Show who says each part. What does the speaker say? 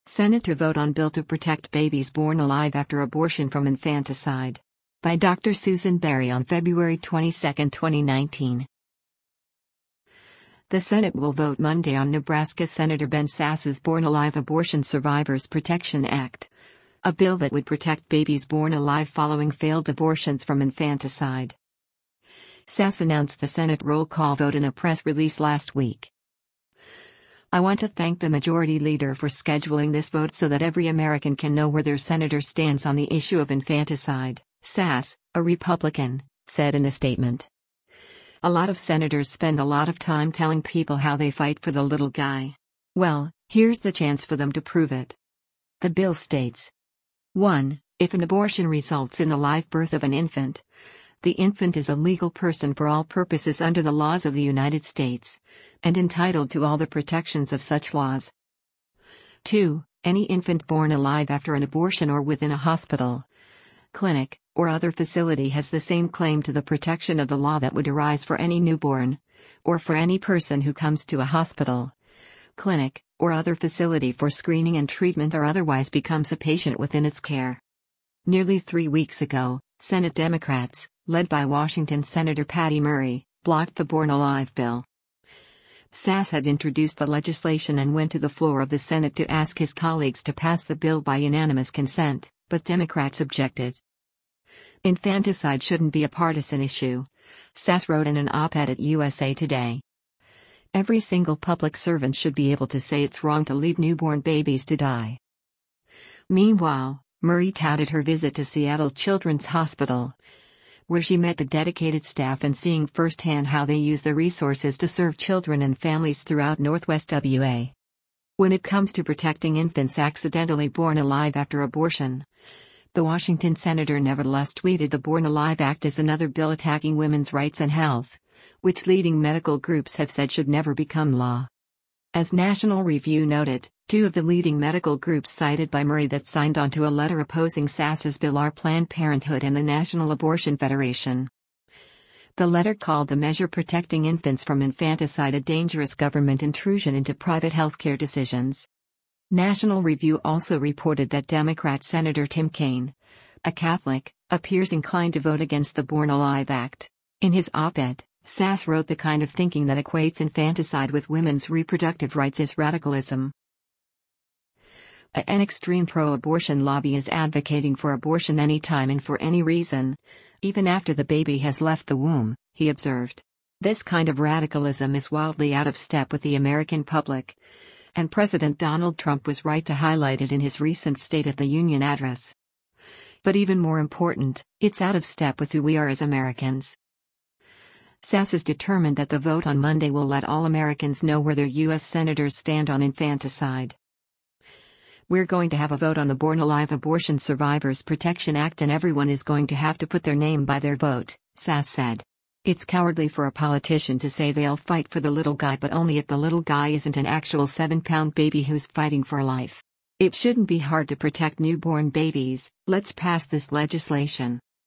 Speaker 1: Senate to vote on bill to protect babies born alive after abortion from infanticide. By Dr. Susan Berry on February 22, 2019. The Senate will vote Monday on Nebraska Senator Ben Sasse's Born Alive Abortion Survivors Protection Act, a bill that would protect babies born alive following failed abortions from infanticide. Sasse announced the Senate roll call vote in a press release last week. "I want to thank the Majority Leader for scheduling this vote so that every American can know where their senator stands on the issue of infanticide," Sasse, a Republican, said in a statement. "A lot of senators spend a lot of time telling people how they fight for the little guy. Well, here's the chance for them to prove it." The bill states: 1. If an abortion results in the live birth of an infant, the infant is a legal person for all purposes under the laws of the United States, and entitled to all the protections of such laws. 2. Any infant born alive after an abortion or within a hospital, clinic, or other facility has the same claim to the protection of the law that would arise for any newborn, or for any person who comes to a hospital, clinic, or other facility for screening and treatment or otherwise becomes a patient within its care. Nearly 3 weeks ago, Senate Democrats, led by Washington Senator Patty Murray, blocked the Born Alive bill. Sasse had introduced the legislation and went to the floor of the Senate to ask his colleagues to pass the bill by unanimous consent, but Democrats objected. "Infanticide shouldn't be a partisan issue," Sasse wrote in an op-ed at USA Today. "Every single public servant should be able to say it's wrong to leave newborn babies to die." Meanwhile, Murray touted her visit to Seattle Children's Hospital, where she met the dedicated staff and seeing firsthand how they use the resources to serve children and families throughout Northwest WA. When it comes to protecting infants accidentally born alive after abortion, the Washington senator nevertheless tweeted the Born Alive Act is another bill attacking women's rights and health, which leading medical groups have said should never become law. As National Review noted, 2 of the leading medical groups cited by Murray that signed onto a letter opposing Sasse's bill are Planned Parenthood and the National Abortion Federation. The letter called the measure protecting infants from infanticide a dangerous government intrusion into private healthcare decisions. National Review also reported that Democrat Senator Tim Kaine, a Catholic, appears inclined to vote against the Born Alive Act. In his op-ed, Sasse wrote the kind of thinking that equates infanticide with women's reproductive rights is radicalism. An extreme pro-abortion lobby is advocating for abortion anytime and for any reason, even after the baby has left the womb, he observed. This kind of radicalism is wildly out of step with the American public, and President Donald Trump was right to highlight it in his recent State of the Union address. But even more important, it's out of step with who we are as Americans. Sasse is determined that the vote on Monday will let all Americans know where their U.S. senators stand on infanticide. "We're going to have a vote on the Born Alive Abortion Survivors Protection Act and everyone is going to have to put their name by their vote," Sasse said. "It's cowardly for a politician to say they'll fight for the little guy but only if the little guy isn't an actual 7-pound baby who's fighting for life. It shouldn't be hard to protect newborn babies, let's pass this legislation."